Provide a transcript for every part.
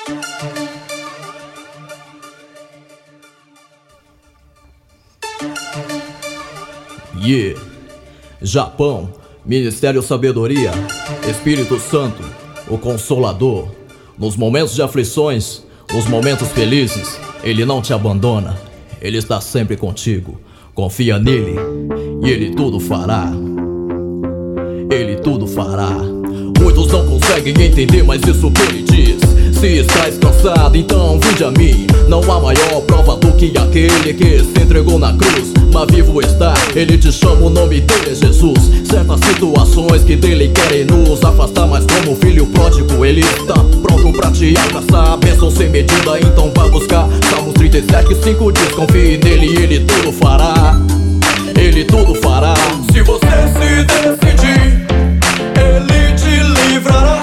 Yeah. Japão, Ministério Sabedoria, Espírito Santo, o Consolador. Nos momentos de aflições, nos momentos felizes, Ele não te abandona. Ele está sempre contigo. Confia nele e Ele tudo fará. Ele tudo fará. Muitos não conseguem entender, mas isso que Ele diz. Se estás cansado, então vinde a mim. Não há maior prova do que aquele que se entregou na cruz. Mas vivo está, Ele te chama, o nome dele é Jesus. Certas situações que dele querem nos afastar, mas como filho pródigo Ele está pronto pra te abraçar. A bênção sem medida, então vai buscar. Salmos 37:5 diz: confie nele e Ele tudo fará. Ele tudo fará. Se você se decidir, Ele te livrará.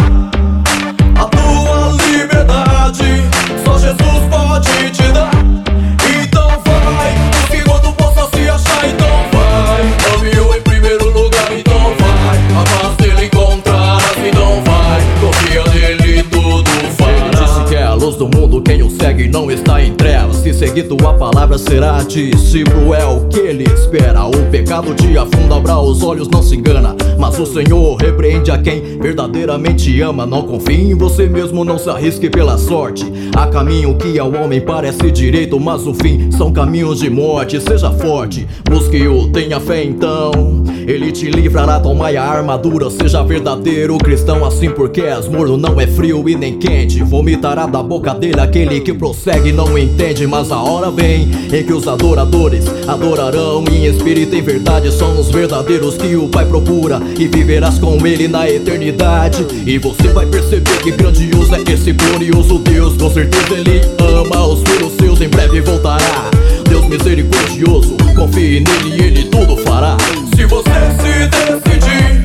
A tua liberdade só Jesus pode te dar. Então vai, busque quando possa se achar. Então vai, ame-o em primeiro lugar. Então vai, a paz dele encontrarás. Então vai, confia nele, tudo fará. Ele disse que é a luz do mundo, quem o segue não está em trevas. Se seguir tua palavra será discípulo, é o que ele espera. O pecado te afunda, abra os olhos, não se engana. Mas o Senhor repreende a quem verdadeiramente ama. Não confie em você mesmo, não se arrisque pela sorte. Há caminho que ao homem parece direito, mas o fim são caminhos de morte. Seja forte, busque-o, tenha fé então. Ele te livrará, toma a armadura. Seja verdadeiro cristão, assim porque és morno, não é frio e nem quente. Vomitará da boca dele aquele que prossegue e não entende. Mas a hora vem em que os adoradores adorarão em espírito e em verdade. São os verdadeiros que o Pai procura, e viverás com Ele na eternidade. E você vai perceber que grandioso é esse glorioso Deus. Com certeza Ele ama os filhos seus, em breve voltará. Deus misericordioso, confie nele e Ele tudo fará. Se você se decidir,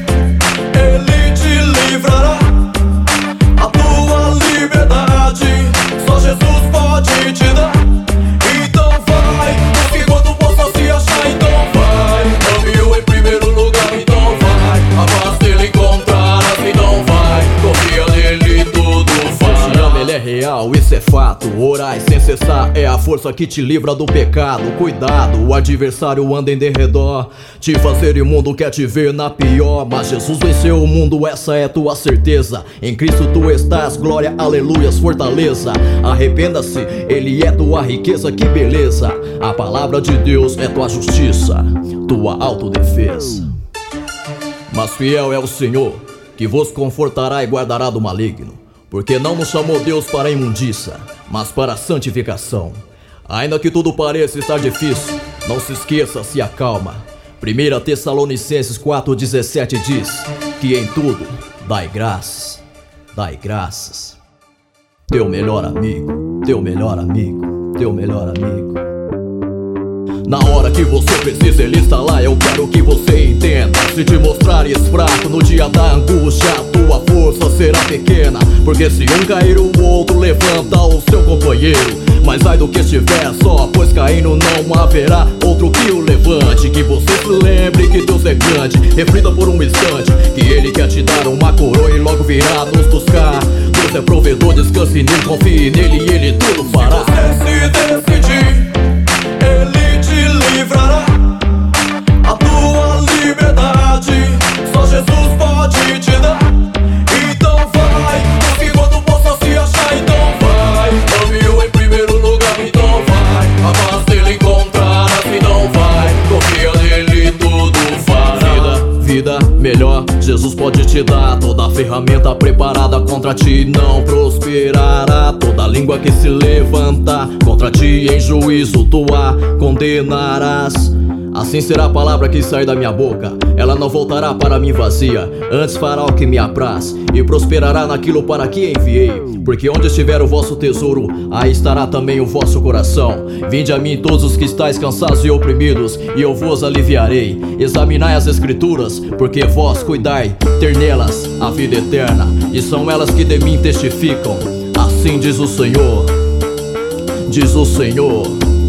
Ele te livrará. A tua liberdade só Jesus pode te dar. Então vai, busque quando possa se achar. Então vai, ame-o em primeiro lugar. Então vai, a paz dele encontrarás. Então vai, confia nele, tudo fará. Te ama, ele é real, isso é fato. Orai sem cessar é a força que te livra do pecado. Cuidado, o adversário anda em derredor, te fazer imundo, quer te ver na pior. Mas Jesus venceu o mundo, essa é tua certeza. Em Cristo tu estás, glória, aleluias, fortaleza. Arrependa-se, Ele é tua riqueza, que beleza. A palavra de Deus é tua justiça, tua autodefesa. Mas fiel é o Senhor, que vos confortará e guardará do maligno. Porque não nos chamou Deus para a imundícia, mas para a santificação. Ainda que tudo pareça estar difícil, não se esqueça, se acalma. 1 Tessalonicenses 4:17 diz que em tudo dai graças, dai graças. Teu melhor amigo, teu melhor amigo, teu melhor amigo. Na hora que você precisa, Ele está lá, eu quero que você entenda. Se te mostrares fraco no dia da angústia, a tua força será pequena. Porque se um cair, o outro levanta o seu companheiro. Mas ai do que estiver só, pois caindo não haverá outro que o levante. Que você se lembre que Deus é grande, reflita por um instante que Ele quer te dar uma coroa e logo virá nos buscar. Deus é provedor, descanse nele, confie nele e Ele tudo fará. Se você se decidir, Ele te livrará. A tua liberdade só Jesus pode te dar. Então vai, busque quando possa se achar. Então vai, ame-o em primeiro lugar. Então vai, a paz dele encontrarás. Então vai, confia nele, tudo fará. Vida melhor, Jesus pode te dar. Toda ferramenta preparada contra ti não prosperará. Toda língua que se levantar contra ti em juízo tu a condenarás. Assim será a palavra que sair da minha boca, ela não voltará para mim vazia, antes fará o que me apraz e prosperará naquilo para que enviei. Porque onde estiver o vosso tesouro, aí estará também o vosso coração. Vinde a mim todos os que estáis cansados e oprimidos, e eu vos aliviarei. Examinai as escrituras, porque vós cuidai ter nelas a vida eterna, e são elas que de mim testificam. Assim diz o Senhor, diz o Senhor.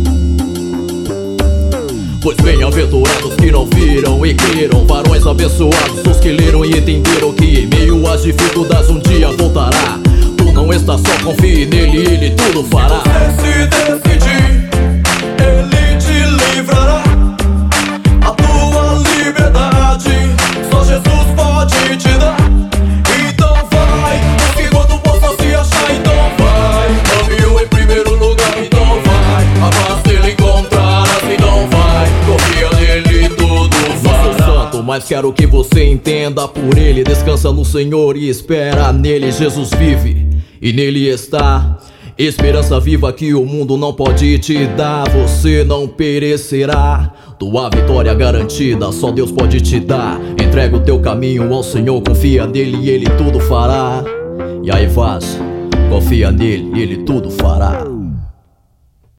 Pois bem-aventurados que não viram e creram, varões abençoados os que leram e entenderam que em meio às dificuldades um dia voltará. Tu não não está só, confie nele, ele tudo fará. Se decidir, ele te livrará. A tua liberdade só Jesus pode te dar. Então vai, busque quando possa se achar. Então vai, ame-o em primeiro lugar. Então vai, a paz dele encontrarás. Então vai, confia nele, tudo fará. Santo, mas quero que você entenda por ele. Descansa no Senhor e espera nele. Jesus vive e nele está esperança viva que o mundo não pode te dar. Você não perecerá, tua vitória garantida só Deus pode te dar. Entrega o teu caminho ao Senhor, confia nele e ele tudo fará. E aí faz, confia nele e ele tudo fará.